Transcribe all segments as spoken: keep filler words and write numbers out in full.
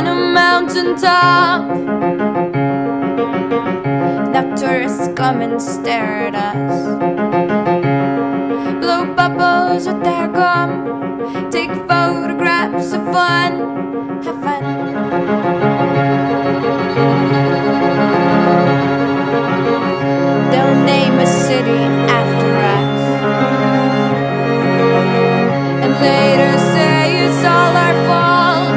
on a mountain top. Now tourists come and stare at us, blow bubbles with their gum, take photographs of fun, have fun. They'll name a city after us, and later say it's all our fault.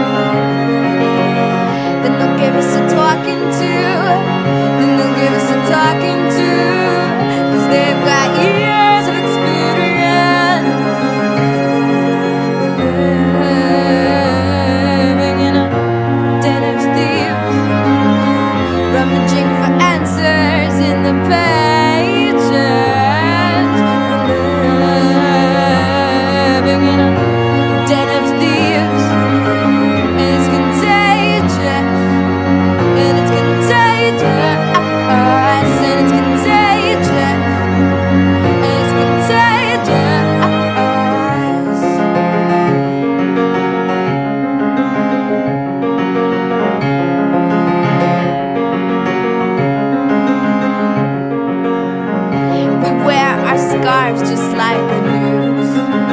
Then they'll give us a talking to, then they'll give us a talking to, 'cause they've got years of experience. We're living in a den of thieves, rummaging for answers in the pages. We're living in a den of thieves, and it's contagious, and it's contagious, and it's contagious, and it's contagious. We wear our scarves just like the news,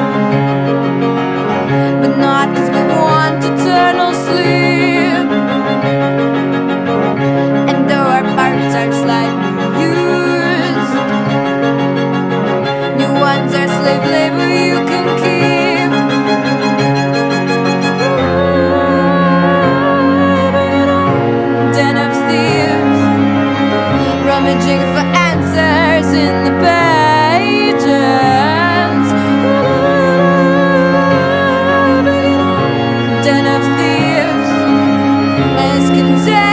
but not 'cause we want eternal sleep. And though our parts are slightly used, new ones are slave labor you can keep. Living in a den of thieves, rummaging for answers in the pages. Living in a den of thieves, and it's contagious.